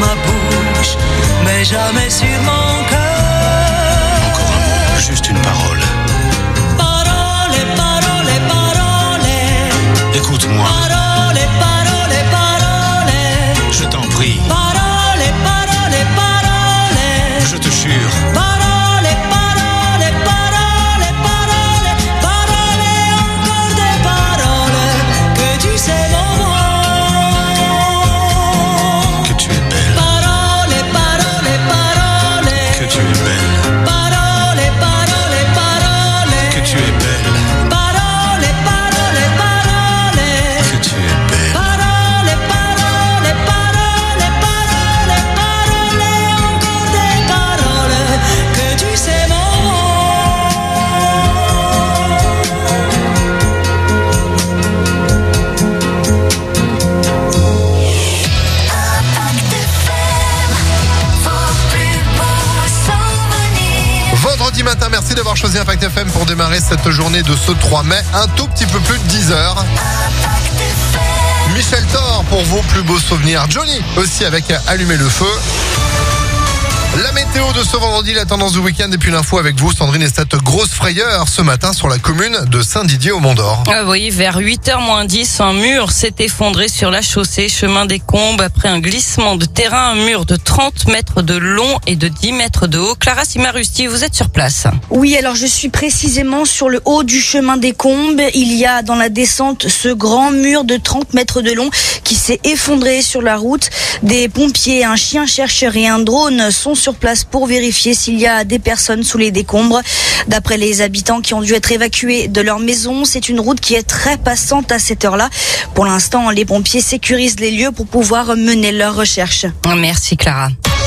ma bouche, mais jamais sur mon cœur. Encore un mot, juste une parole. Parole, parole, parole. Écoute-moi. Parole, parole, parole. Je t'en prie. Parole, parole, parole. Je te jure. Parole, parole, parole, parole. Parole, encore des paroles. Que tu sais mon mot. Que tu es belle. Parole, parole, parole. Que tu es belle. Parole, parole, parole. Que tu es belle. Parole, parole, parole. Que tu es belle. Parole, parole, parole, parole, parole, encore des paroles, que tu sais mon Vendredi matin, merci d'avoir choisi Impact FM pour démarrer cette journée de ce 3 mai, un tout petit peu plus de 10 heures. Michel Thor pour vos plus beaux souvenirs. Johnny aussi avec Allumer le feu. La météo de ce vendredi, la tendance du week-end et puis l'info avec vous, Sandrine, et cette grosse frayeur ce matin sur la commune de Saint-Didier au Mont-d'Or. Ah oui, vers 8h moins 10, un mur s'est effondré sur la chaussée chemin des Combes après un glissement de terrain, un mur de 30 mètres de long et de 10 mètres de haut. Clara Simarusti, vous êtes sur place. Oui, alors je suis précisément sur le haut du chemin des Combes. Il y a dans la descente ce grand mur de 30 mètres de long qui s'est effondré sur la route. Des pompiers, un chien chercheur et un drone sont sur place pour vérifier s'il y a des personnes sous les décombres. D'après les habitants qui ont dû être évacués de leur maison, c'est une route qui est très passante à cette heure-là. Pour l'instant, les pompiers sécurisent les lieux pour pouvoir mener leurs recherches. Merci Clara.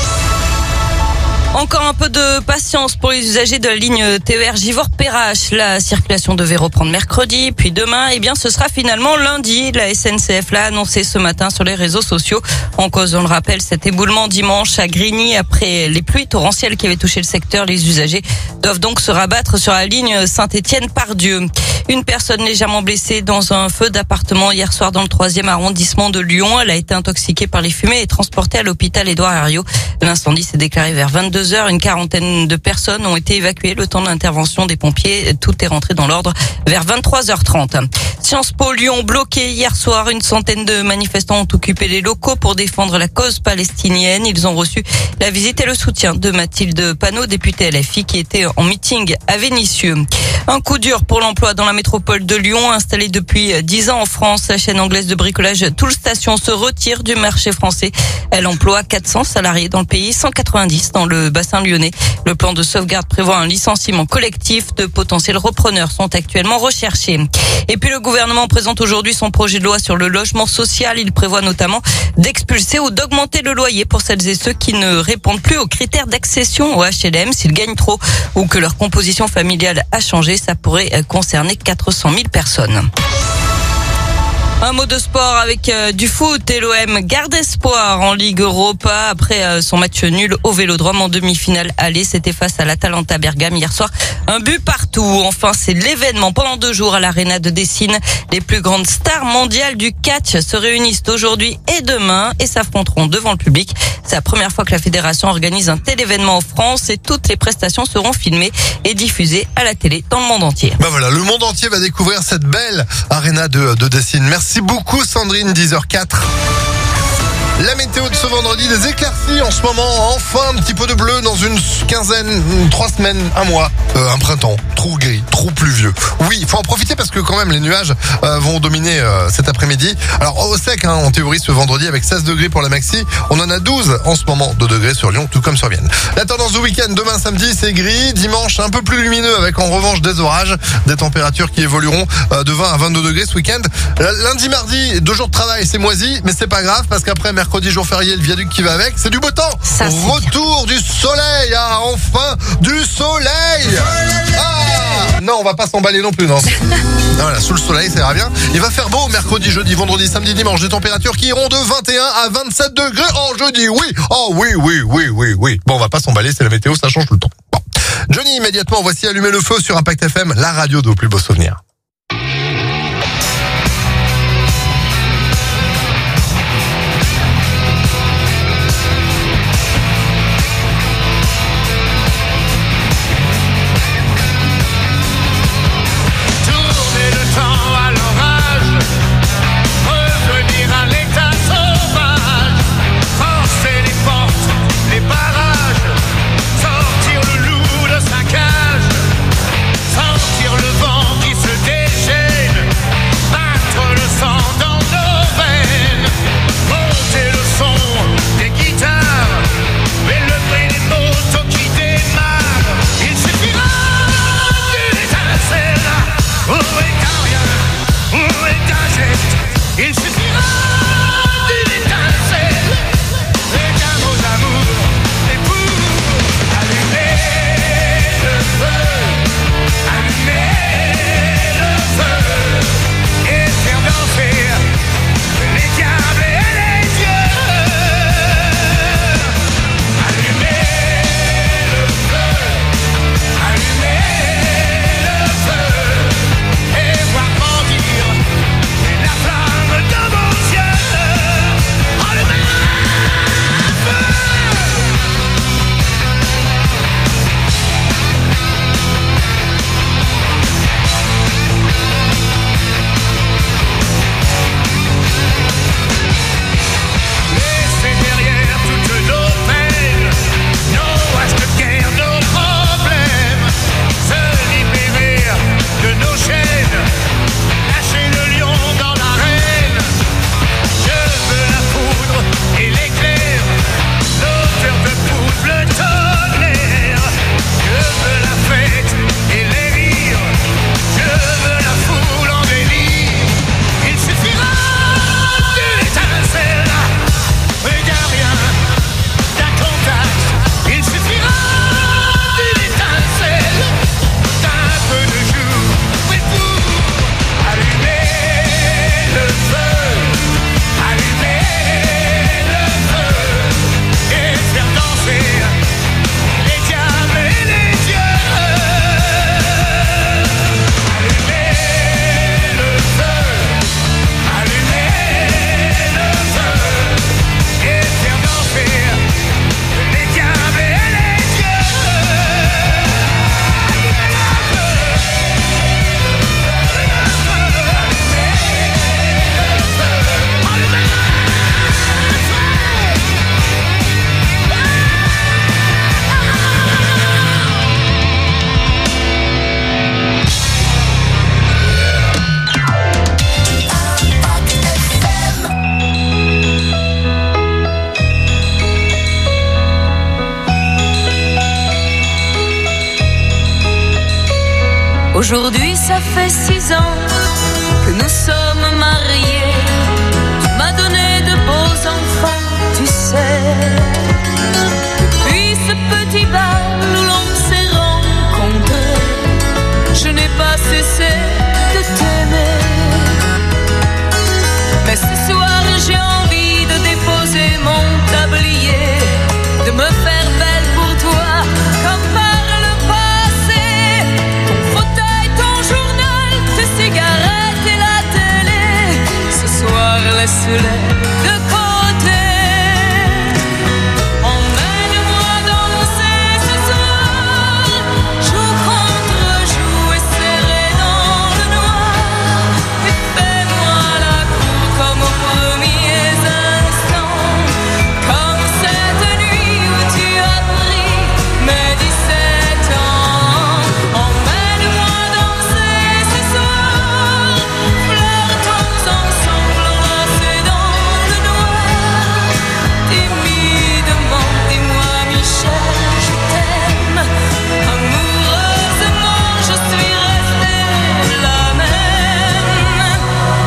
Encore un peu de patience pour les usagers de la ligne TER Givors-Perrache. La circulation devait reprendre mercredi, puis demain, ce sera finalement lundi. La SNCF l'a annoncé ce matin sur les réseaux sociaux. En cause, on le rappelle, cet éboulement dimanche à Grigny après les pluies torrentielles qui avaient touché le secteur. Les usagers doivent donc se rabattre sur la ligne Saint-Étienne-Pardieu. Une personne légèrement blessée dans un feu d'appartement hier soir dans le 3e arrondissement de Lyon. Elle a été intoxiquée par les fumées et transportée à l'hôpital Édouard Herriot. L'incendie s'est déclaré vers 22h. Une quarantaine de personnes ont été évacuées le temps de l'intervention des pompiers. Tout est rentré dans l'ordre vers 23h30. Sciences Po Lyon bloqué hier soir. Une centaine de manifestants ont occupé les locaux pour défendre la cause palestinienne. Ils ont reçu la visite et le soutien de Mathilde Panot, députée LFI, qui était en meeting à Vénissieux. Un coup dur pour l'emploi dans la métropole de Lyon. Installée depuis 10 ans en France, la chaîne anglaise de bricolage Toolstation se retire du marché français. Elle emploie 400 salariés dans le pays, 190 dans le bassin lyonnais. Le plan de sauvegarde prévoit un licenciement collectif. De potentiels repreneurs sont actuellement recherchés. Et puis le gouvernement présente aujourd'hui son projet de loi sur le logement social. Il prévoit notamment d'expulser ou d'augmenter le loyer pour celles et ceux qui ne répondent plus aux critères d'accession au HLM. S'ils gagnent trop ou que leur composition familiale a changé, ça pourrait concerner 400 000 personnes. Un mot de sport avec du foot et l'OM garde espoir en Ligue Europa après son match nul au Vélodrome en demi-finale aller. C'était face à l'Atalanta Bergame hier soir. Un but partout. Enfin, c'est l'événement pendant 2 jours à l'Arena de Dessine. Les plus grandes stars mondiales du catch se réunissent aujourd'hui et demain et s'affronteront devant le public. C'est la première fois que la fédération organise un tel événement en France et toutes les prestations seront filmées et diffusées à la télé dans le monde entier. Voilà, le monde entier va découvrir cette belle Arena de Dessine. Merci beaucoup Sandrine, 10h04. La météo de ce vendredi, des éclaircies en ce moment, enfin un petit peu de bleu dans une quinzaine, 3 semaines, un mois, un printemps, trop gris, trop pluvieux. Oui, il faut en profiter parce que quand même les nuages vont dominer cet après-midi. Alors au sec en théorie ce vendredi avec 16 degrés pour la maxi, on en a 12 en ce moment de degrés sur Lyon, tout comme sur Vienne. La tendance du week-end, demain samedi c'est gris, dimanche un peu plus lumineux avec en revanche des orages, des températures qui évolueront de 20 à 22 degrés ce week-end. Lundi, mardi, 2 jours de travail, c'est moisi, mais c'est pas grave parce qu'après mercredi, jour férié, le viaduc qui va avec, c'est du beau temps. Ça, retour du soleil, enfin du soleil. Non, on va pas s'emballer non plus, non. Voilà, sous le soleil, ça ira bien. Il va faire beau mercredi, jeudi, vendredi, samedi, dimanche. Des températures qui iront de 21 à 27 degrés. Oh, jeudi, oui. Oh, oui. Bon, on va pas s'emballer, c'est la météo, ça change tout le temps. Bon. Johnny, immédiatement, voici Allumer le feu sur Impact FM, la radio de vos plus beaux souvenirs. Aujourd'hui ça fait 6 ans que nous sommes mariés. Tu m'as donné de beaux enfants, tu sais. Puis ce petit bar où l'on s'est rencontrés, je n'ai pas cessé de t'aimer. Mais ce soir j'ai envie de déposer mon tablier, de me faire belle pour toi comme par le passé. Ton fauteuil, ton journal, tes cigarettes et la télé, ce soir laisse-les de côté. Emmène-moi danser ce soir, joue contre joue et serré dans le noir, et fais-moi la cour comme aux premiers instants, comme cette nuit où tu as pris mes 17 ans. Emmène-moi danser ce soir, flirtons ensemble enlacés dans le noir. Timidement, dis-moi Michel, je t'aime. Amoureusement, je suis restée la même.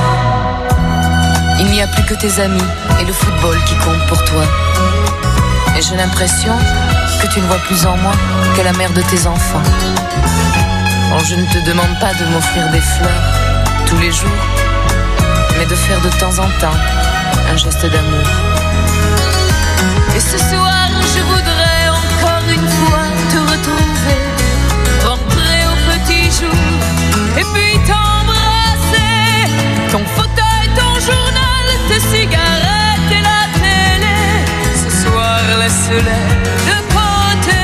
Il n'y a plus que tes amis et le football qui comptent pour toi. Et j'ai l'impression que tu ne vois plus en moi que la mère de tes enfants. Bon, je ne te demande pas de m'offrir des fleurs tous les jours, mais de faire de temps en temps un geste d'amour. Et ce soir, je voudrais encore une fois te retrouver, rentrer au petit jour, et puis t'embrasser. Ton fauteuil, ton journal, tes cigarettes et la télé, ce soir laisse-les de côté.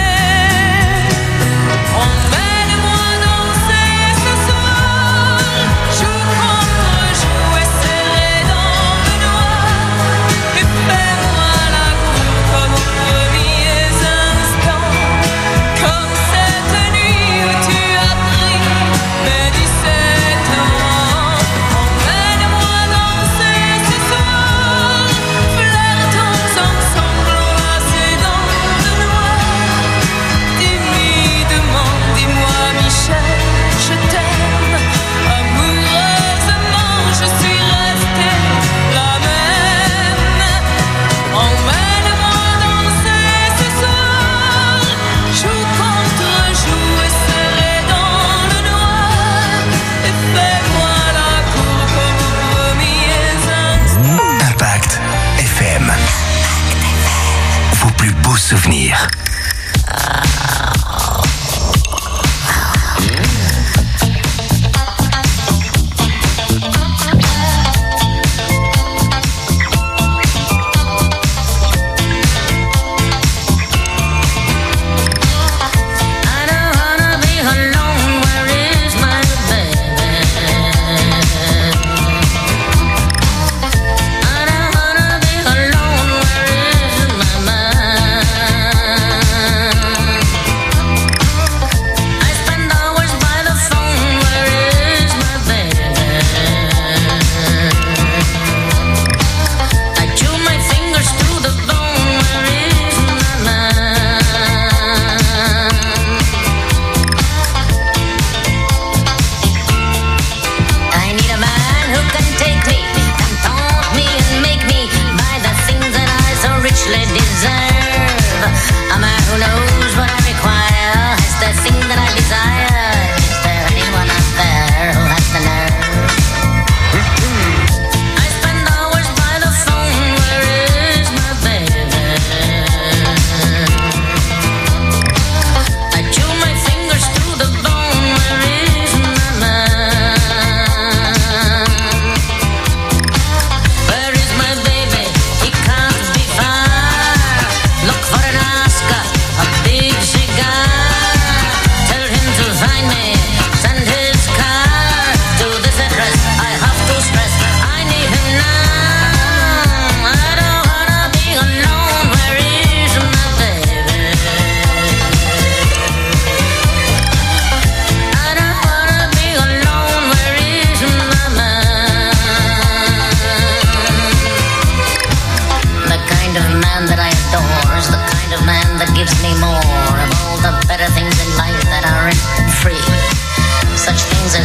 Emmène-moi danser ce soir, joue contre joue et serré dans le noir, et fais-moi la cour comme aux premiers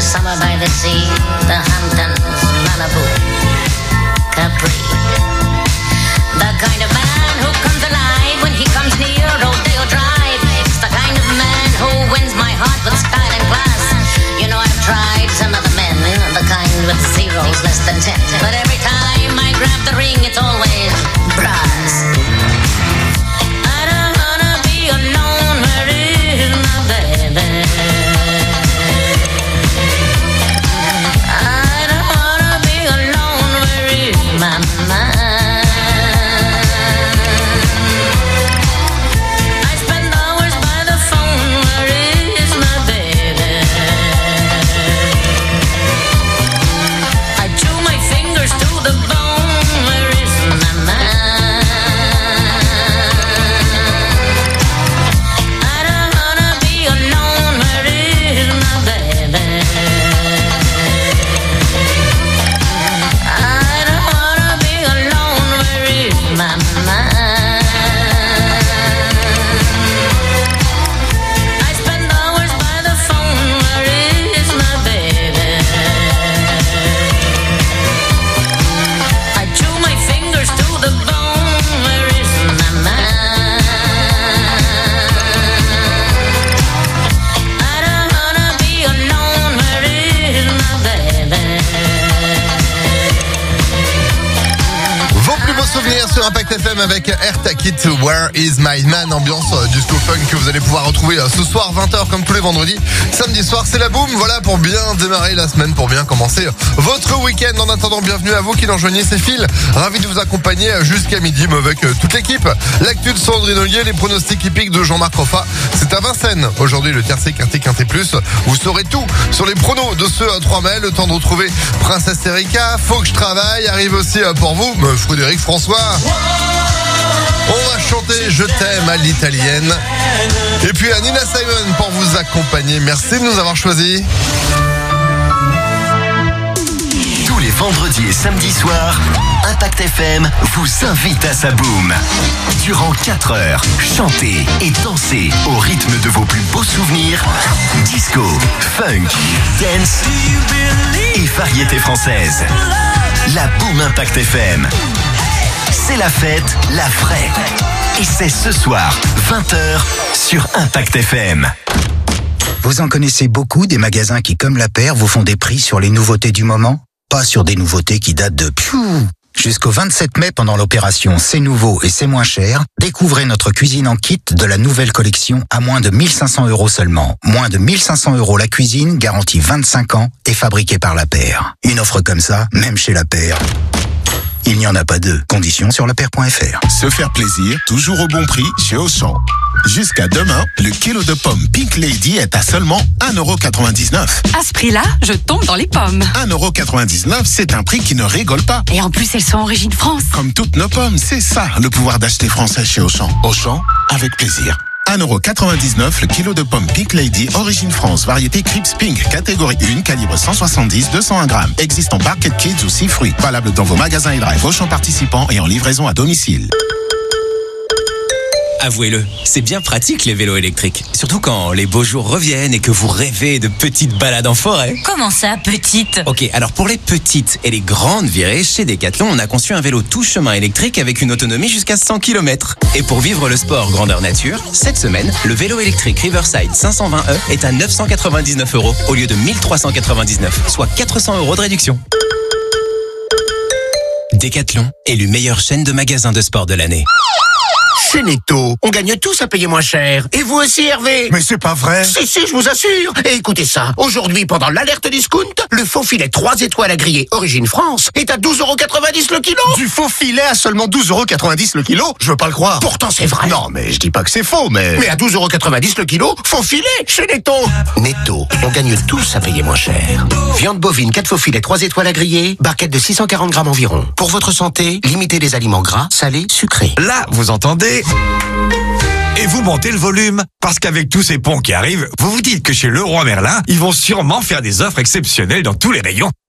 summer by the sea, the Hamptons, Malibu, Capri. The kind of man who comes alive when he comes near Rodeo Drive. It's the kind of man who wins my heart with style and class. You know I've tried some other men, the kind with zeros less than 10. But every time I grab the ring, it's always brass. I don't wanna be alone, where is my baby? I don't wanna be alone, where is my mind? I spend hours by the phone, where is my baby? I chew my fingers to the bone, where is my mind? I don't wanna be alone, where is my baby? I don't wanna be alone, where is my mind? I spend hours by the phone, where is my baby? I chew my fingers to the bone, where is my mind? I don't wanna be alone, where is my baby? Vos plus beaux souvenirs sur Impact FM avec Air Takit, Where is my man, ambiance disco funk que vous allez pouvoir retrouver ce soir 20h comme tous les vendredis. Samedi soir c'est la boum, voilà pour bien démarrer la semaine, pour bien commencer votre week-end. En attendant, bienvenue à vous qui l'enjoignez, c'est Phil, ravi de vous accompagner jusqu'à midi avec toute l'équipe. L'actu de Sandrine Ollier, les pronostics hippiques de Jean-Marc Roffa, c'est à Vincennes. Aujourd'hui le tiercé, quinté, quinté plus, vous saurez tout sur les pronos de ce 3 mai. Le temps de retrouver Princesse Erika, Faut que je travaille, arrive aussi pour vous Frédéric François. On va chanter Je t'aime à l'italienne. Et puis à Nina Simon pour vous accompagner. Merci de nous avoir choisis. Tous les vendredis et samedis soirs, Impact FM vous invite à sa boum. Durant 4 heures, chantez et dansez au rythme de vos plus beaux souvenirs. Disco, funk, dance et variété française. La boum Impact FM. C'est la fête, la vraie. Et c'est ce soir, 20h, sur Impact FM. Vous en connaissez beaucoup des magasins qui, comme La Paire, vous font des prix sur les nouveautés du moment? Pas sur des nouveautés qui datent de Jusqu'au 27 mai, pendant l'opération C'est nouveau et c'est moins cher, découvrez notre cuisine en kit de la nouvelle collection à moins de 1500 € seulement. Moins de 1500 € la cuisine, garantie 25 ans et fabriquée par La Paire. Une offre comme ça, même chez La Paire, il n'y en a pas deux. Conditions sur lapaire.fr. Se faire plaisir, toujours au bon prix chez Auchan. Jusqu'à demain, le kilo de pommes Pink Lady est à seulement 1,99 €. À ce prix-là, je tombe dans les pommes. 1,99 €, c'est un prix qui ne rigole pas. Et en plus, elles sont origine France. Comme toutes nos pommes, c'est ça, le pouvoir d'acheter français chez Auchan. Auchan, avec plaisir. 1,99 € le kilo de pommes Pink Lady, origine France, variété Crips Pink, catégorie 1, calibre 170-201 grammes. Existe en Barquette Kids ou 6 fruits. Valable dans vos magasins et drive Auchan participants et en livraison à domicile. Avouez-le, c'est bien pratique les vélos électriques. Surtout quand les beaux jours reviennent et que vous rêvez de petites balades en forêt. Comment ça, petite? Ok, alors pour les petites et les grandes virées, chez Decathlon, on a conçu un vélo tout chemin électrique avec une autonomie jusqu'à 100 km. Et pour vivre le sport grandeur nature, cette semaine, le vélo électrique Riverside 520e est à 999 € au lieu de 1399, soit 400 € de réduction. Decathlon, élu meilleure chaîne de magasins de sport de l'année. Chez Netto, on gagne tous à payer moins cher. Et vous aussi, Hervé? Mais c'est pas vrai. Si, je vous assure. Et écoutez ça. Aujourd'hui, pendant l'alerte discount, le faux filet 3 étoiles à griller origine France est à 12,90 € le kilo. Du faux filet à seulement 12,90 € le kilo? Je veux pas le croire. Pourtant, c'est vrai. Non, mais je dis pas que c'est faux, mais... Mais à 12,90 € le kilo, faux filet chez Netto. Netto, on gagne tous à payer moins cher. Viande bovine, 4 faux filets 3 étoiles à griller, barquette de 640 grammes environ. Pour votre santé, limitez les aliments gras, salés, sucrés. Là, vous entendez? Et vous montez le volume. Parce qu'avec tous ces ponts qui arrivent, vous vous dites que chez Leroy Merlin, ils vont sûrement faire des offres exceptionnelles dans tous les rayons.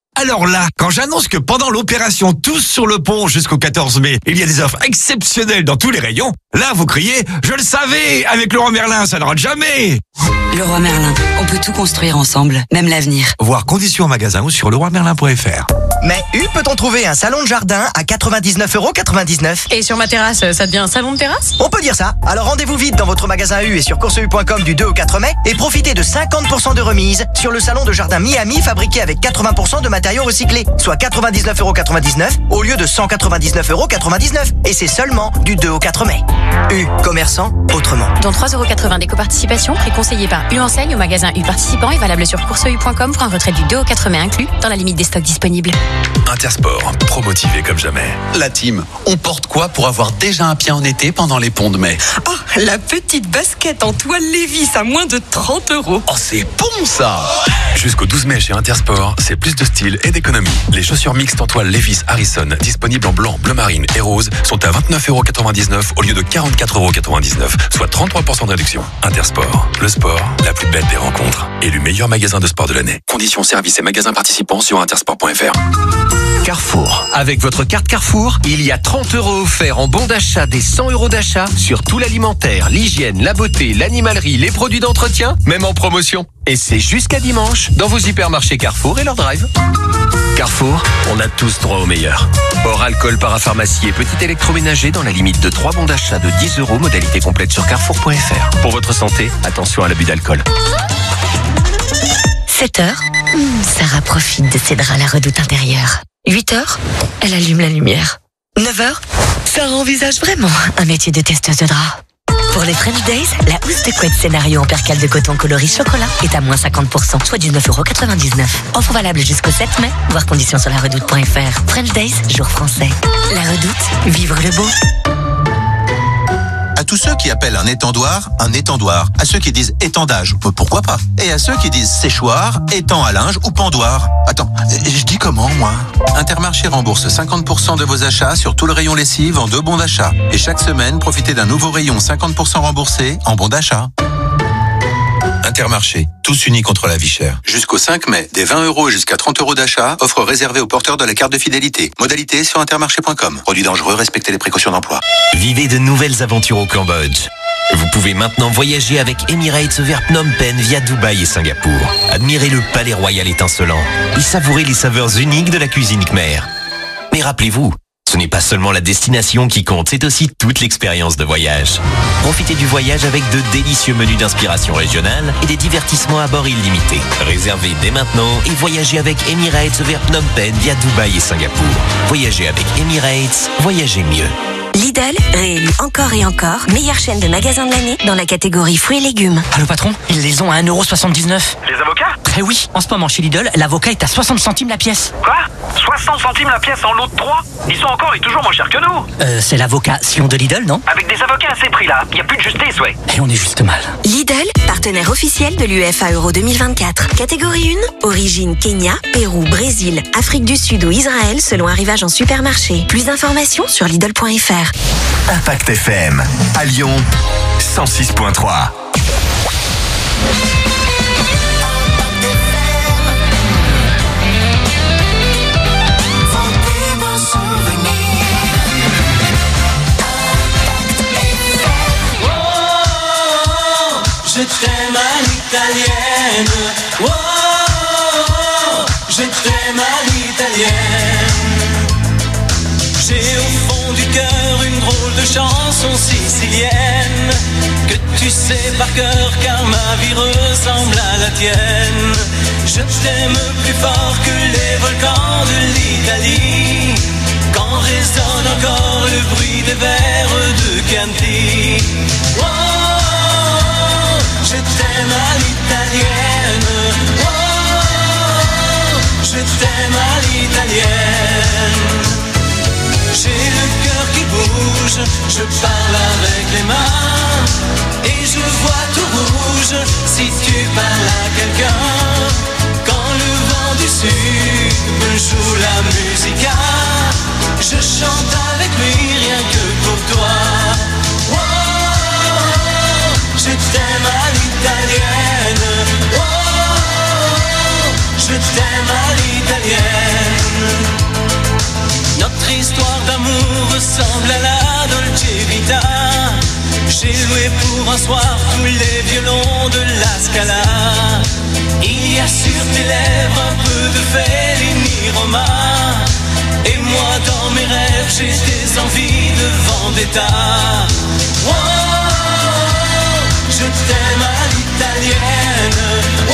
Alors là, quand j'annonce que pendant l'opération Tous sur le pont jusqu'au 14 mai, il y a des offres exceptionnelles dans tous les rayons, là vous criez « Je le savais, avec Leroy Merlin, ça ne rate jamais !» Leroy Merlin, on peut tout construire ensemble, même l'avenir. Voir conditions en magasin ou sur leroymerlin.fr. Mais peut-on trouver un salon de jardin à 99,99 €? Et sur ma terrasse, ça devient un salon de terrasse? On peut dire ça. Alors rendez-vous vite dans votre magasin U et sur courseu.com du 2 au 4 mai et profitez de 50% de remise sur le salon de jardin Miami fabriqué avec 80% de matériaux recyclés, soit 99,99 € au lieu de 199,99 €. Et c'est seulement du 2 au 4 mai. U, commerçant autrement. Dont 3,80 € d'éco-participation, préconseillé par U Enseigne au magasin U participant et valable sur courseu.com pour un retrait du 2 au 4 mai inclus dans la limite des stocks disponibles. Intersport, pro-motivé comme jamais. La team, on porte quoi pour avoir déjà un pied en été pendant les ponts de mai? Oh, la petite basket en toile Levi's à moins de 30 €. Oh, c'est bon ça! Jusqu'au 12 mai chez Intersport, c'est plus de style et d'économie. Les chaussures mixtes en toile Levi's Harrison, disponibles en blanc, bleu marine et rose, sont à 29,99 € au lieu de 44,99 €, soit 33% de réduction. Intersport, le sport, la plus belle des rencontres. Élu meilleur magasin de sport de l'année. Conditions, services et magasins participants sur intersport.fr. Carrefour. Avec votre carte Carrefour, il y a 30 € offerts en bon d'achat des 100 € d'achat sur tout l'alimentaire, l'hygiène, la beauté, l'animalerie, les produits d'entretien, même en promotion. Et c'est jusqu'à dimanche dans vos hypermarchés Carrefour et leur drive. Carrefour, on a tous droit au meilleur. Hors alcool, parapharmacie et petit électroménager dans la limite de 3 bons d'achat de 10 €, modalité complète sur carrefour.fr. Pour votre santé, attention à l'abus d'alcool. 7 heures, Sarah profite de ses draps à la redoute intérieure. 8 heures, elle allume la lumière. 9 heures, Sarah envisage vraiment un métier de testeuse de draps. Pour les French Days, la housse de couette scénario en percale de coton coloris chocolat est à moins 50%, soit 19,99 €. Offre valable jusqu'au 7 mai, voir conditions sur laredoute.fr. French Days, jour français. La Redoute, vivre le beau. À tous ceux qui appellent un étendoir, à ceux qui disent étendage, pourquoi pas, et à ceux qui disent séchoir, étang à linge ou pendoir. Attends, je dis comment moi? Intermarché rembourse 50% de vos achats sur tout le rayon lessive en 2 bons d'achat. Et chaque semaine, profitez d'un nouveau rayon 50% remboursé en bons d'achat. Intermarché, tous unis contre la vie chère. Jusqu'au 5 mai, des 20 € et jusqu'à 30 € d'achat, offre réservée aux porteurs de la carte de fidélité. Modalité sur intermarché.com. Produit dangereux, respectez les précautions d'emploi. Vivez de nouvelles aventures au Cambodge. Vous pouvez maintenant voyager avec Emirates vers Phnom Penh via Dubaï et Singapour. Admirez le palais royal étincelant et savourez les saveurs uniques de la cuisine khmer. Mais rappelez-vous, ce n'est pas seulement la destination qui compte, c'est aussi toute l'expérience de voyage. Profitez du voyage avec de délicieux menus d'inspiration régionale et des divertissements à bord illimités. Réservez dès maintenant et voyagez avec Emirates vers Phnom Penh via Dubaï et Singapour. Voyagez avec Emirates, voyagez mieux. Lidl, réélu encore et encore, meilleure chaîne de magasins de l'année dans la catégorie fruits et légumes. Allô patron, ils les ont à 1,79 €. Les avocats? Eh oui, en ce moment chez Lidl, l'avocat est à 60 centimes la pièce. Quoi? 60 centimes la pièce en lot de 3? Ils sont encore et toujours moins chers que nous. C'est l'avocat Sion de Lidl, non? Avec des avocats à ces prix-là, il n'y a plus de justice, ouais. Et on est juste mal. Lidl, partenaire officiel de l'UEFA Euro 2024. Catégorie 1, origine Kenya, Pérou, Brésil, Afrique du Sud ou Israël selon arrivage en supermarché. Plus d'informations sur Lidl.fr. Impact FM, à Lyon, 106.3. Je t'aime à l'italienne, oh, je t'aime à l'italienne. J'ai au fond du cœur une drôle de chanson sicilienne que tu sais par cœur car ma vie ressemble à la tienne. Je t'aime plus fort que les volcans de l'Italie quand résonne encore le bruit des vers de Chianti. Oh, je t'aime à l'italienne, oh, je t'aime à l'italienne. J'ai le cœur qui bouge, je parle avec les mains et je vois tout rouge si tu parles à quelqu'un. Quand le vent du sud me joue la musica, je chante avec lui rien que pour toi. Oh, je t'aime à l'italienne, oh, je t'aime à l'italienne. ressemble à la Dolce Vita. J'ai loué pour un soir tous les violons de la Scala. Il y a sur tes lèvres un peu de Fellini Roma. Et moi dans mes rêves j'ai des envies de vendetta. Oh, je t'aime à l'italienne. Oh,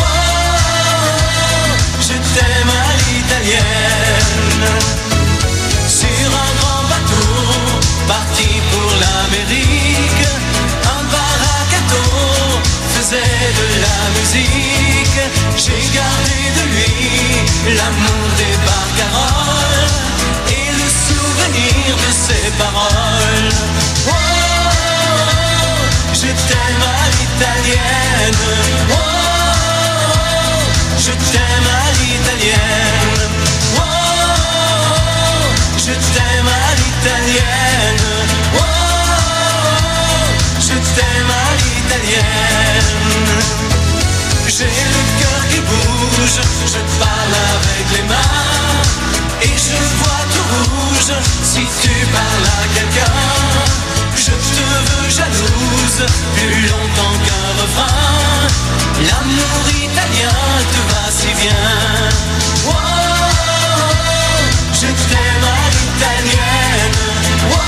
je t'aime à l'italienne. Sur un grand bateau, parti pour l'Amérique, un baracato faisait de la musique. J'ai gardé de lui l'amour des barcaroles et le souvenir de ses paroles. Oh, je t'aime à l'italienne. Oh, je t'aime à l'italienne. Oh, je t'aime à l'italienne. Oh, je t'aime à l'italienne. J'ai le cœur qui bouge, je parle avec les mains et je vois tout rouge si tu parles à quelqu'un. Je te veux jalouse plus longtemps qu'un refrain. L'amour italien te va si bien. Oh, je t'aime à l'italienne. Oh,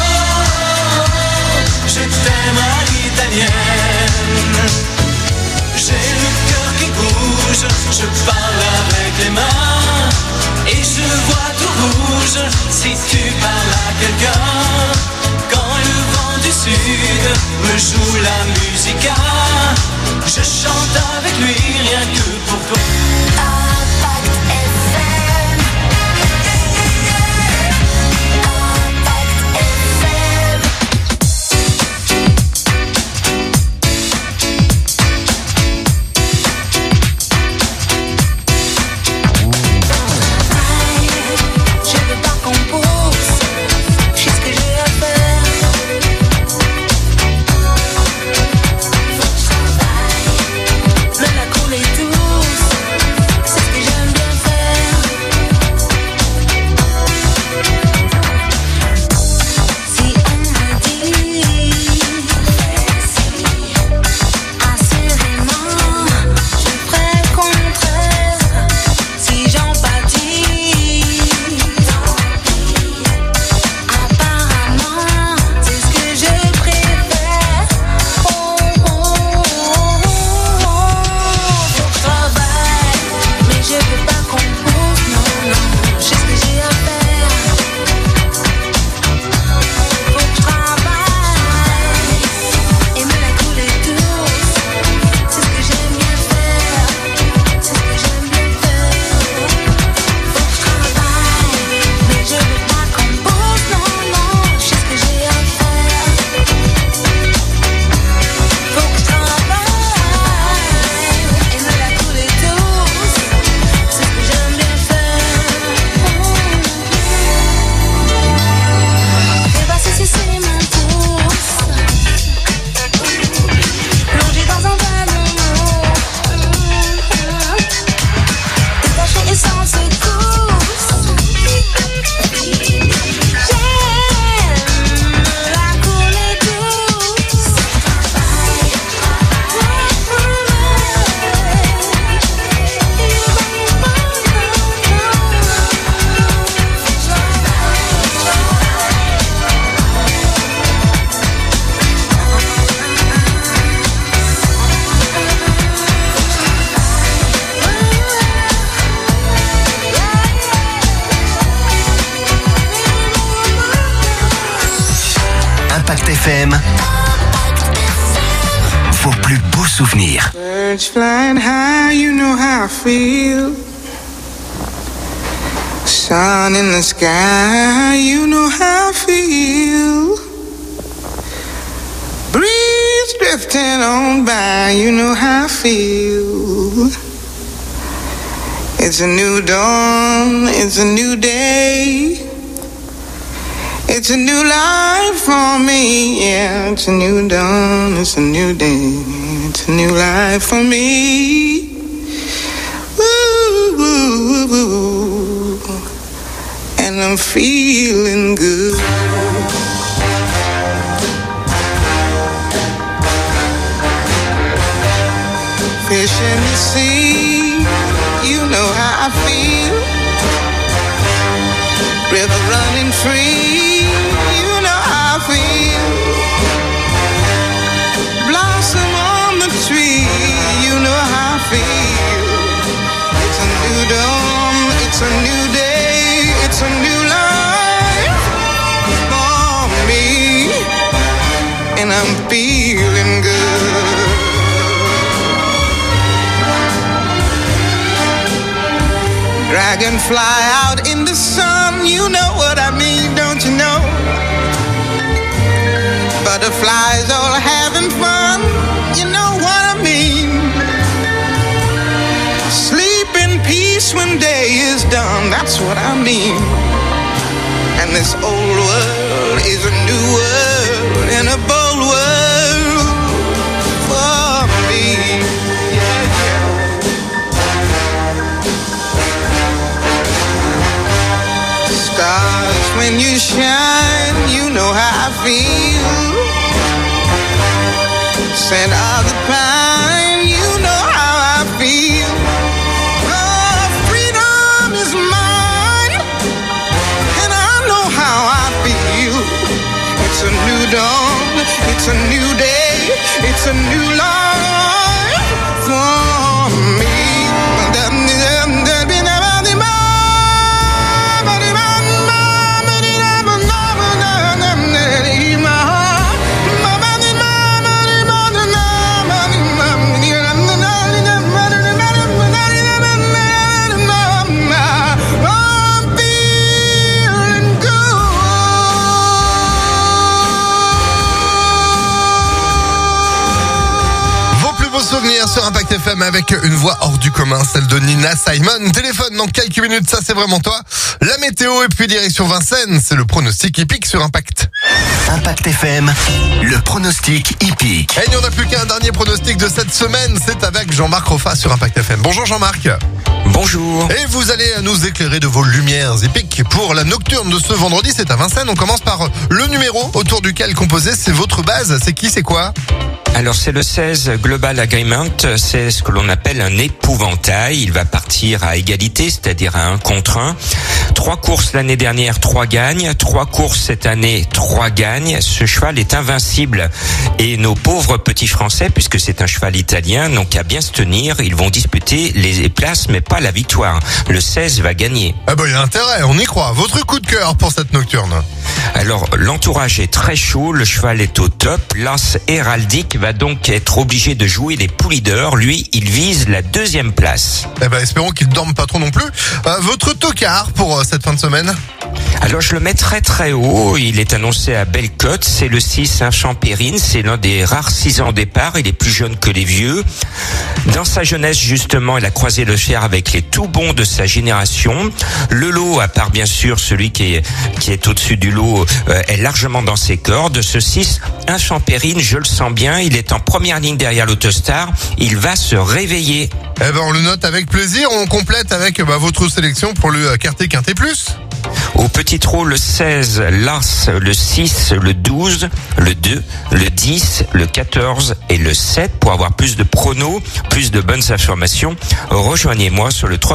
je t'aime à l'italienne. J'ai le cœur qui bouge, je parle avec les mains et je vois tout rouge si tu parles à quelqu'un. Quand le vent du sud me joue la musica, je chante avec lui rien que pour toi. Vos plus beaux souvenirs. Birds flying high, you know how I feel. Sun in the sky, you know how I feel. Breeze drifting on by, you know how I feel. It's a new dawn, it's a new day. It's a new life for me, yeah. It's a new dawn, it's a new day. It's a new life for me. Ooh, ooh, ooh, and I'm feeling good. sea. You know how I feel. River running free. You know how I feel. Blossom on the tree. You know how I feel. It's a new dawn. It's a new day. It's a new life for me. And I'm feeling good. Dragonfly out in the sun, you know what I mean, don't you know? Butterflies all having fun, you know what I mean? Sleep in peace when day is done, that's what I mean. And this old world is a new world and a bold world for me. Stars, when you shine, you know how I feel. Scent of the pine, you know how I feel. Oh, freedom is mine, and I know how I feel. It's a new dawn, it's a new day, it's a new life for me. Souvenir sur Impact FM avec une voix hors du commun, celle de Nina Simon. Téléphone dans quelques minutes, ça c'est vraiment toi. La météo et puis direction Vincennes, c'est le pronostic hippique sur Impact. Impact FM, le pronostic hippique. Et il n'y en a plus qu'un dernier pronostic de cette semaine, c'est avec Jean-Marc Roffa sur Impact FM. Bonjour Jean-Marc. Bonjour. Et vous allez nous éclairer de vos lumières hippiques pour la nocturne de ce vendredi, c'est à Vincennes. On commence par le numéro autour duquel composer, c'est votre base, c'est qui, c'est quoi ? Alors c'est le 16 Global Agreement, c'est ce que l'on appelle un épouvantail. Il va partir à égalité, c'est-à-dire à 1 contre 1. 3 courses l'année dernière, 3 gagnes. 3 courses cette année, 3 gagnes. Ce cheval est invincible. Et nos pauvres petits Français, puisque c'est un cheval italien, n'ont qu'à bien se tenir. Ils vont disputer les places, mais pas la victoire. Le 16 va gagner. Ah bah il y a intérêt, on y croit. Votre coup de cœur pour cette nocturne ? Alors, l'entourage est très chaud, le cheval est au top. L'As héraldique va donc être obligé de jouer les poulies d'or. Lui, il vise la 2e place. Eh ben, espérons qu'il ne dorme pas trop non plus. Votre tocard pour cette fin de semaine ? Alors, je le mets très très haut. Il est annoncé à belle cote. C'est le 6 Saint-Champérine. C'est l'un des rares 6 ans au départ. Il est plus jeune que les vieux. Dans sa jeunesse, justement, il a croisé le fer avec les tout bons de sa génération. Le lot, à part bien sûr celui qui est au-dessus du lot, est largement dans ses cordes. Ce 6, un Champérine, je le sens bien. Il est en première ligne derrière l'Autostar. Il va se réveiller. Eh ben, on le note avec plaisir. On complète avec votre sélection pour le quartet quintet plus. Au petit trot, le 16, l'As, le 6, le 12, le 2, le 10, le 14 et le 7. Pour avoir plus de pronos, plus de bonnes informations, rejoignez-moi sur le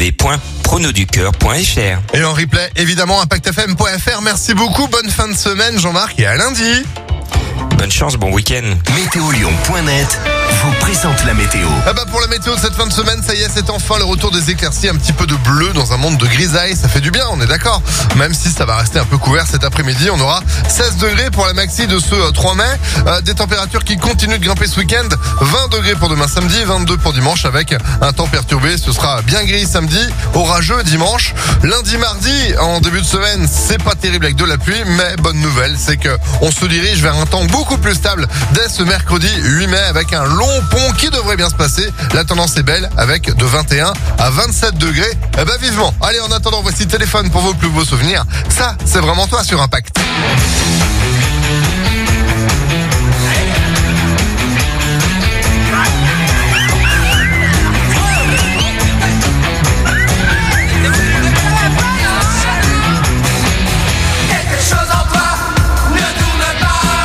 www.pronoducœur.fr. Et en replay, évidemment, impactfm.fr. Merci beaucoup, bonne fin de semaine Jean-Marc et à lundi. Bonne chance, bon week-end. Météolion.net vous présente la météo. Ah bah pour la météo de cette fin de semaine, ça y est, c'est enfin le retour des éclaircies, un petit peu de bleu dans un monde de grisaille, ça fait du bien, on est d'accord. Même si ça va rester un peu couvert cet après-midi, on aura 16 degrés pour la maxi de ce 3 mai, des températures qui continuent de grimper ce week-end, 20 degrés pour demain samedi, 22 pour dimanche avec un temps perturbé, ce sera bien gris samedi, orageux dimanche, lundi, mardi, en début de semaine, c'est pas terrible avec de la pluie, mais bonne nouvelle, c'est que on se dirige vers un temps beaucoup plus stable dès ce mercredi 8 mai avec un long pont qui devrait bien se passer. La tendance est belle avec de 21 à 27 degrés. Eh ben vivement. Allez, en attendant, voici téléphone pour vos plus beaux souvenirs. Ça, c'est vraiment toi sur Impact.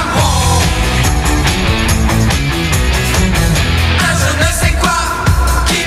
Qui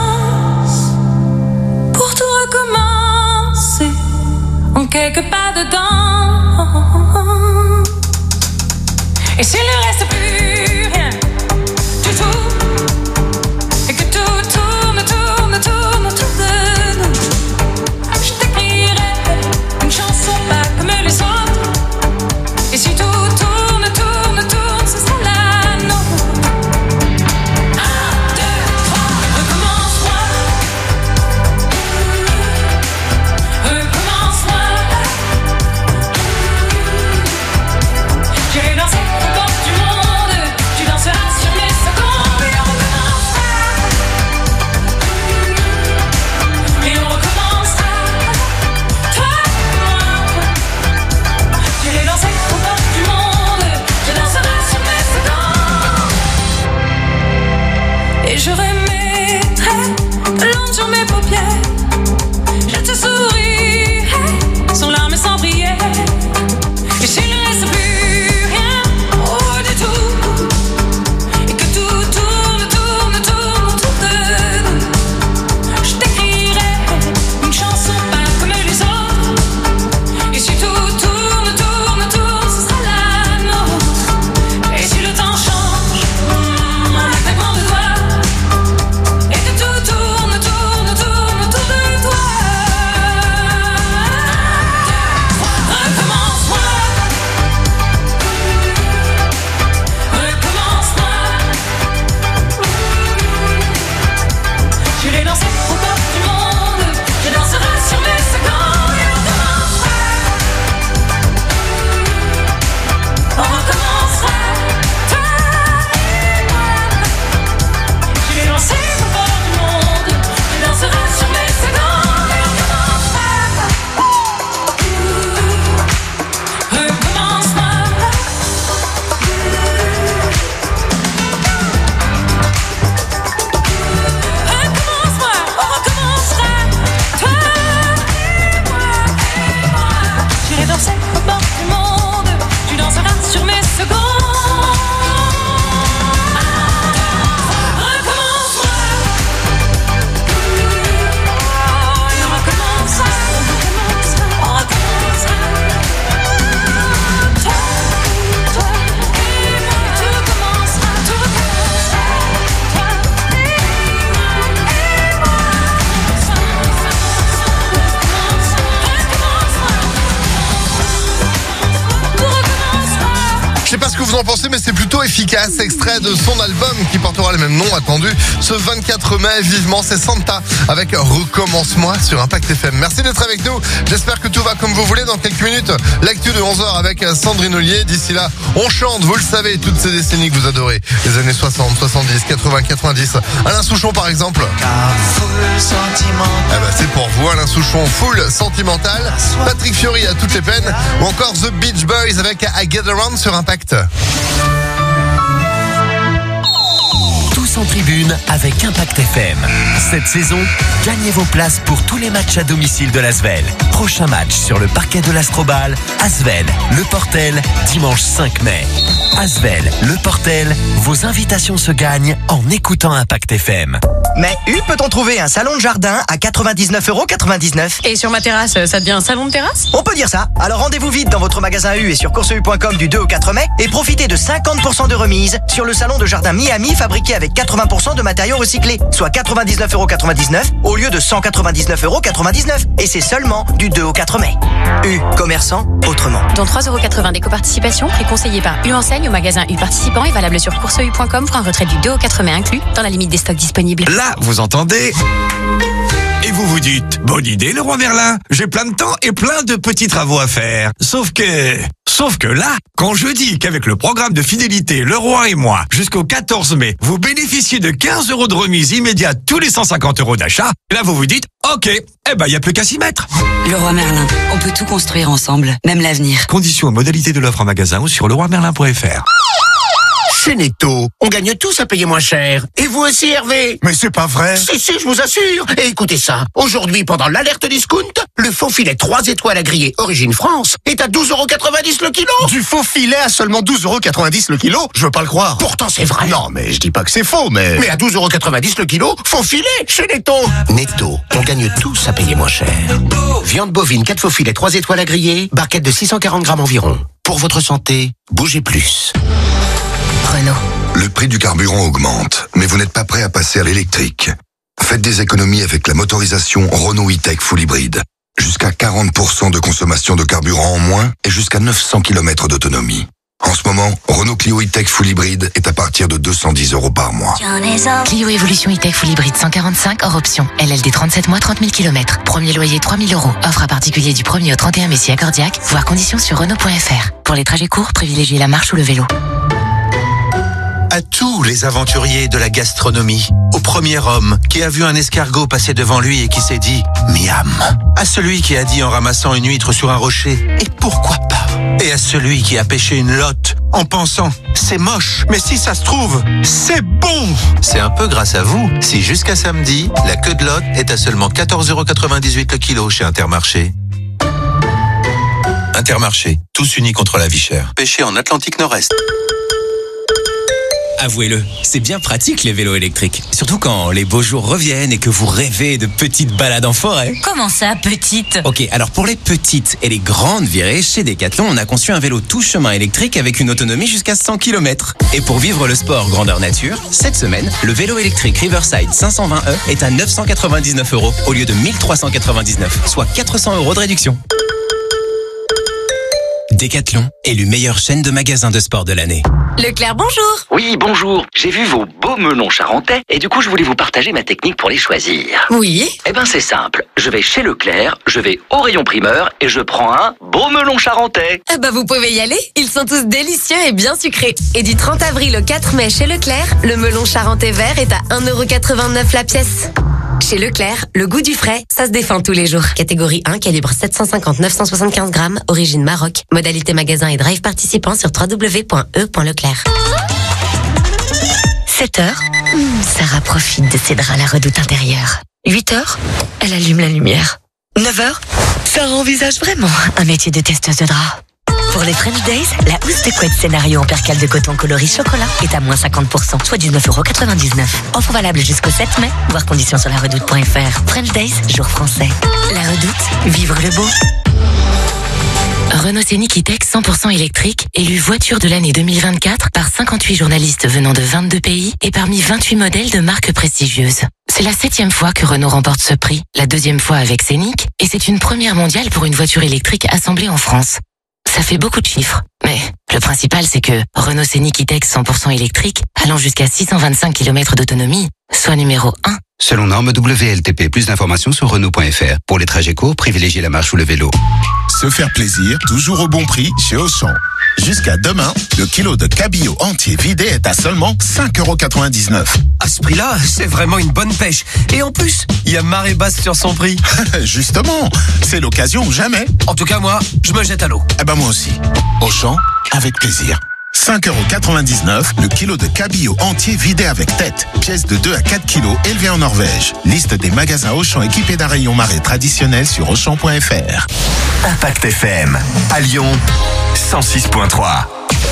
pour tout recommencer en quelques pas dedans. Et s'il ne reste plus rien du tout, et que tout tourne autour de nous, je t'écrirai une chanson pas comme les autres. Et si tout tourne, ce sera la nôtre. 1, 2, 3, recommence-moi. Recommence-moi. J'irai danser aux portes du monde. Tu danseras sur mes secondes. Et on recommencera. Et on recommencera. Toi et moi. J'irai danser aux portes du monde. Je danserai sur mes secondes. Et je remettrai de l'ombre sur mes paupières. Je te sourirai sans larmes et sans prière. Et s'il ne reste plus rien du tout, et que tout tourne autour de nous, je t'écrirai une chanson pas comme les autres. Et si tout tourne, ce sera la nôtre. Et si le temps change, un claquement de doigts, et que tout tourne autour de toi. Recommence-moi. Recommence-moi. J'irai danser aux portes du monde. Je danserai sur mes secondes. Et on recommencera. Toi et moi. J'irai danser aux portes du monde. Je danserai sur mes secondes. Et on recommencera. Recommence-moi. Recommence-moi, on recommencera. Toi et moi. J'irai danser aux portes du monde. Tu danseras sur mes secondes. Recommence-moi. Et on recommencera. On recommencera. Toi et moi. Tout recommencera. Toi et moi. Je sais pas ce que vous en pensez, mais c'est plutôt efficace. Extrait de son album qui portera le même nom, attendu ce 24 mai. Vivement, c'est Santa avec Recommence-moi sur Impact FM. Merci d'être avec nous. J'espère que tout va comme vous voulez. Dans quelques minutes, l'actu de 11h avec Sandrine Ollier. D'ici là, on chante, vous le savez, toutes ces décennies que vous adorez. Les années 60, 70, 80, 90. Alain Souchon, par exemple. C'est pour vous, Alain Souchon, full sentimental. Patrick Fiori à toutes les peines. Ou encore The Beach Boys avec I Get Around sur Impact. Tous en tribune avec Impact FM. Cette saison, gagnez vos places pour tous les matchs à domicile de l'Asvel. Prochain match sur le parquet de l'Astrobal, Asvel, Le Portel, dimanche 5 mai. Asvel, Le Portel, vos invitations se gagnent en écoutant Impact FM. Mais peut-on trouver un salon de jardin à 99,99 €? Et sur ma terrasse, ça devient un salon de terrasse? On peut dire ça. Alors rendez-vous vite dans votre magasin U et sur courseu.com du 2 au 4 mai et profitez de 50% de remise sur le salon de jardin Miami fabriqué avec 80% de matériaux recyclés, soit 99,99 € au lieu de 199,99 €. Et c'est seulement du 2 au 4 mai. U, commerçant autrement. Dans 3,80 € d'éco-participation, prix conseillé par U Enseigne au magasin U participant et valable sur courseu.com pour un retrait du 2 au 4 mai inclus dans la limite des stocks disponibles. Là, vous entendez? Et vous vous dites, bonne idée, le roi Merlin. J'ai plein de temps et plein de petits travaux à faire. Sauf que là, quand je dis qu'avec le programme de fidélité Le Roi et moi, jusqu'au 14 mai, vous bénéficiez de 15 € de remise immédiate tous les 150 € d'achat, là vous vous dites, ok, il n'y a plus qu'à s'y mettre. Le Roi Merlin, on peut tout construire ensemble, même l'avenir. Conditions et modalités de l'offre en magasin ou sur leroimerlin.fr. Chez Netto, on gagne tous à payer moins cher. Et vous aussi, Hervé? Mais c'est pas vrai. Si, je vous assure. Et écoutez ça. Aujourd'hui, pendant l'alerte discount, le faux filet 3 étoiles à griller Origine France est à 12,90 € le kilo. Du faux filet à seulement 12,90 € le kilo? Je veux pas le croire. Pourtant, c'est vrai. Non, mais je dis pas que c'est faux, mais... Mais à 12,90 € le kilo, faux filet chez Netto. Netto, on gagne tous à payer moins cher. Viande bovine 4 faux filets 3 étoiles à griller, barquette de 640 grammes environ. Pour votre santé, bougez plus. Renault. Le prix du carburant augmente, mais vous n'êtes pas prêt à passer à l'électrique. Faites des économies avec la motorisation Renault E-Tech Full Hybrid. Jusqu'à 40% de consommation de carburant en moins et jusqu'à 900 km d'autonomie. En ce moment, Renault Clio E-Tech Full Hybrid est à partir de 210 € par mois. Clio Evolution E-Tech Full Hybrid 145 hors option. LLD 37 mois 30 000 km. Premier loyer 3 000 €. Offre à particulier du 1er au 31 mai si accordiaque. Voir conditions sur Renault.fr. Pour les trajets courts, privilégiez la marche ou le vélo. À tous les aventuriers de la gastronomie, au premier homme qui a vu un escargot passer devant lui et qui s'est dit « Miam », à celui qui a dit en ramassant une huître sur un rocher « Et pourquoi pas ?» et à celui qui a pêché une lotte en pensant « C'est moche, mais si ça se trouve, c'est bon !» C'est un peu grâce à vous si jusqu'à samedi, la queue de lotte est à seulement 14,98 € le kilo chez Intermarché. Intermarché, tous unis contre la vie chère. Pêché en Atlantique Nord-Est. Avouez-le, c'est bien pratique les vélos électriques. Surtout quand les beaux jours reviennent et que vous rêvez de petites balades en forêt. Comment ça, petite? Ok, alors pour les petites et les grandes virées, chez Decathlon, on a conçu un vélo tout chemin électrique avec une autonomie jusqu'à 100 km. Et pour vivre le sport grandeur nature, cette semaine, le vélo électrique Riverside 520e est à 999 € au lieu de 1399, soit 400 € de réduction. Decathlon, élu meilleure chaîne de magasins de sport de l'année. Leclerc, bonjour. Oui, bonjour. J'ai vu vos beaux melons charentais et du coup, je voulais vous partager ma technique pour les choisir. Oui. Eh ben, c'est simple. Je vais chez Leclerc, je vais au rayon primeur et je prends un beau melon charentais. Eh ben, vous pouvez y aller. Ils sont tous délicieux et bien sucrés. Et du 30 avril au 4 mai chez Leclerc, le melon charentais vert est à 1,89 € la pièce. Chez Leclerc, le goût du frais, ça se défend tous les jours. Catégorie 1, calibre 750-975 grammes, origine Maroc. Modalité magasin et drive participant sur www.e.leclerc. 7h, Sarah profite de ses draps à la redoute intérieure. 8h, elle allume la lumière. 9h, Sarah envisage vraiment un métier de testeuse de draps. Pour les French Days, la housse de couette scénario en percale de coton coloris chocolat est à moins 50%, soit 19,99 €. Offre valable jusqu'au 7 mai. Voir conditions sur laredoute.fr. French Days, jour français. La Redoute, vivre le beau. Renault Scénic E-Tech 100% électrique, élu voiture de l'année 2024 par 58 journalistes venant de 22 pays et parmi 28 modèles de marques prestigieuses. C'est la 7e fois que Renault remporte ce prix, la 2e fois avec Scénic, et c'est une première mondiale pour une voiture électrique assemblée en France. Ça fait beaucoup de chiffres, mais le principal c'est que Renault Scénic E-Tech 100% électrique, allant jusqu'à 625 km d'autonomie, soit numéro 1. Selon norme WLTP, plus d'informations sur Renault.fr. Pour les trajets courts, privilégiez la marche ou le vélo. Se faire plaisir, toujours au bon prix chez Auchan. Jusqu'à demain, le kilo de cabillaud entier vidé est à seulement 5,99 €. À ce prix-là, c'est vraiment une bonne pêche. Et en plus, il y a marée basse sur son prix. Justement, c'est l'occasion ou jamais. En tout cas, moi, je me jette à l'eau. Eh ben moi aussi. Auchan, avec plaisir. 5,99 € le kilo de cabillaud entier vidé avec tête. Pièce de 2 à 4 kilos élevée en Norvège. Liste des magasins Auchan équipés d'un rayon marée traditionnel sur Auchan.fr. Impact FM, à Lyon, 106.3.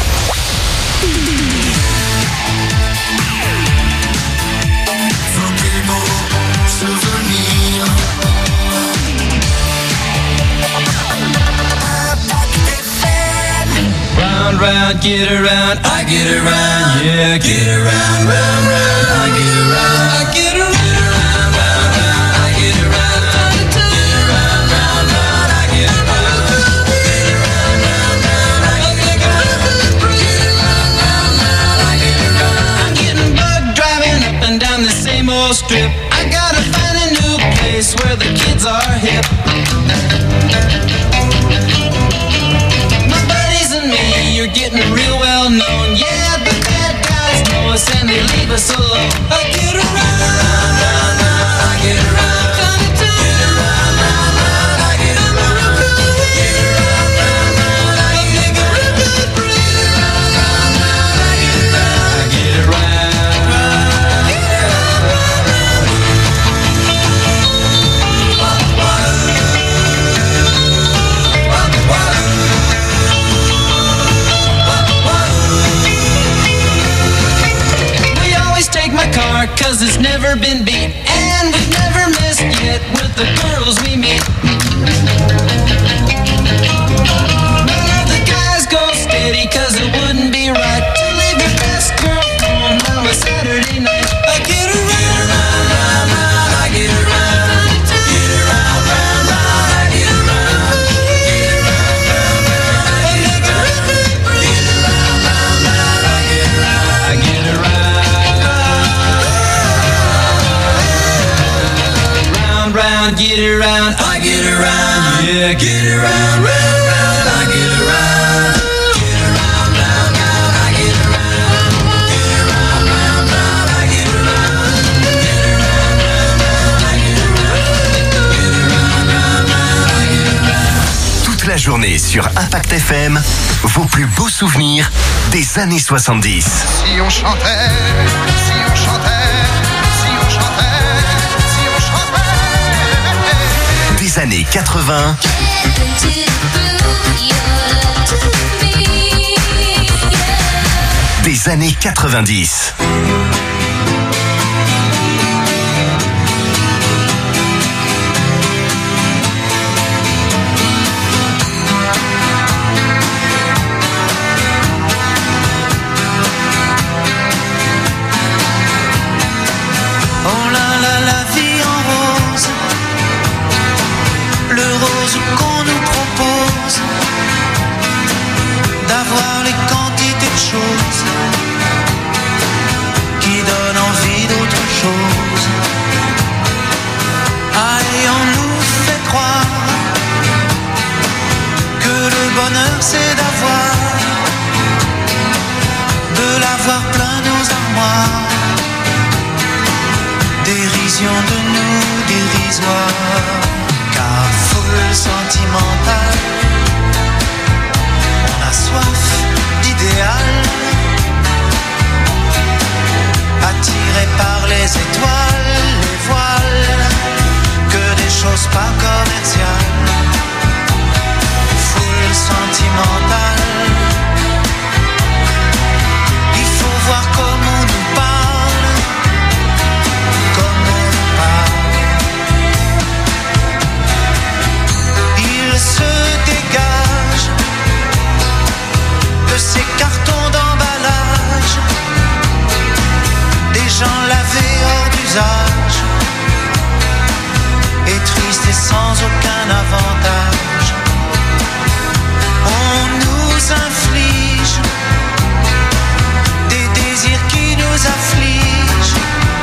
Round, round, get around, I get around, yeah, get around, round, round, I get around, I get around, round, round, round, I get around, get around, round, round, I get around, get around, round, round, I get around, get around, round, round, I get around. I'm getting bugged driving up and down the same old strip. I gotta find a new place where the kids are hip. You're getting real well known, yeah, the bad guys know us and they leave us alone. I get around, round, round, round, I get around, get around, round, round, I get around, get around, round, round, I get around, get around, round, round, I get around. it's never been beat, and we've never missed yet with the girls we meet. None of the guys go steady, cause it wouldn't be right to leave your best girl home on a Saturday night. I get around, round, round, round, I get around. Get around, round, round, I get around. Get around, round, round, I get around. Get around, round, round, I get around. I get around. Round, round, get around, I get around. Yeah, get around, round, round, I get around. Get around, round, round, I get around. Get around, round, round, I get around. Get around, round, round, I get around. Get around, round, round, I get around. Toute la journée sur Impact FM, vos plus beaux souvenirs des années 70. Si on chantait, si on chantait, si on chantait, si on chantait. Des années 80. Des années 90. Oh là là, la vie en rose, le rose qu'on nous propose, d'avoir les quantités de choses qui donnent envie d'autre chose. Allez, on nous fait croire que le bonheur c'est d'avoir, de l'avoir plein nos armoires. Dérision de nous, dérisoire, car foule sentimentale, on a soif d'idéal, attiré par les étoiles, les voiles, que des choses pas commerciales. Foule sentimentale, il faut voir comment on nous parle, comment on nous parle. Il se dégage de ces cartons d'emballage, des gens lavés hors d'usage, et tristes et sans aucun avantage. On nous inflige des désirs qui nous affligent.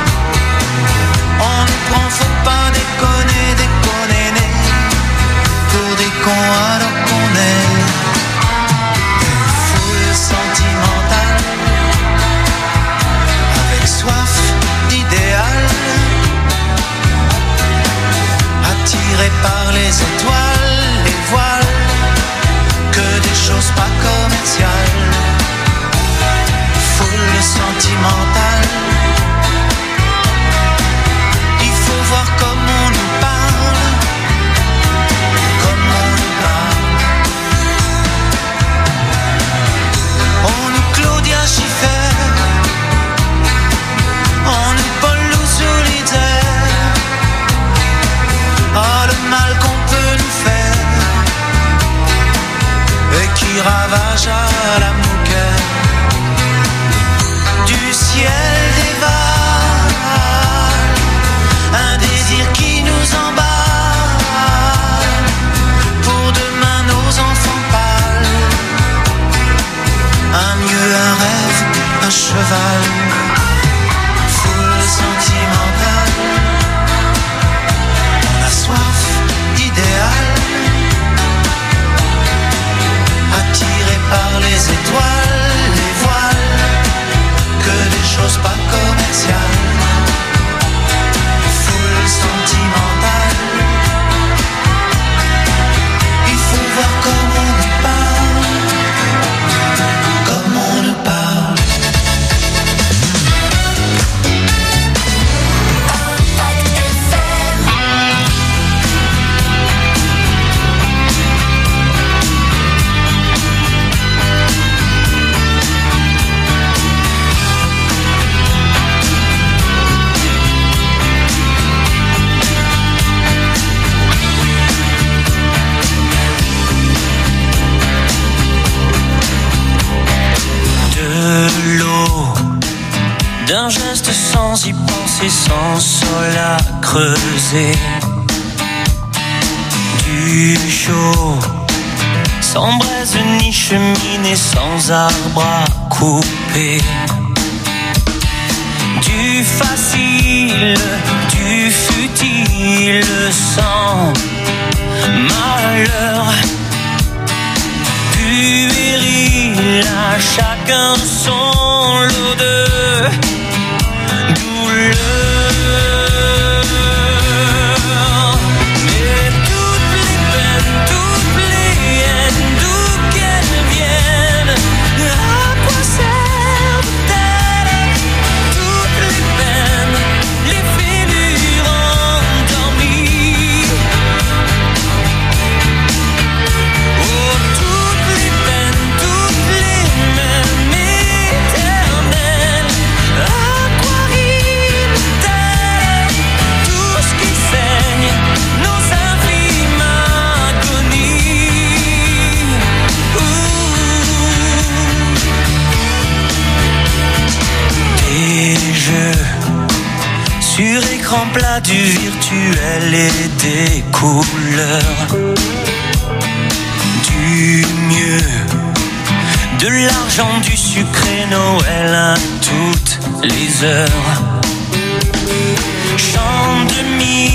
On nous prend, faut pas déconner, déconner, pour des cons alors qu'on est une foule sentimentale, avec soif d'idéal, attiré par les étoiles, les voiles, que des choses pas commerciales. Foule sentimentale, il faut voir comment on nous parle, comment on nous parle. On nous Claudia Schiffer, on nous Paul Loup Solitaire. Oh, le mal qu'on peut nous faire. passé sans sol à creuser. Du chaud, sans braise ni cheminée, sans arbre à couper. Du facile, du futile, sans malheur. Puéril, à chacun son lot de douleur. Mais toutes les peines, toutes les haines, d'où qu'elles viennent, à quoi servent-elles? Toutes les peines, les fêlures endormies. Oh, toutes les peines, toutes les mêmes éternelles. À quoi riment-elles? Tout ce qui saigne, nos infimes agonies. Des jeux sur écran plat, du virtuel et des couleurs. Du mieux, de l'argent, du sucré, Noël à toutes les heures. Chant de mille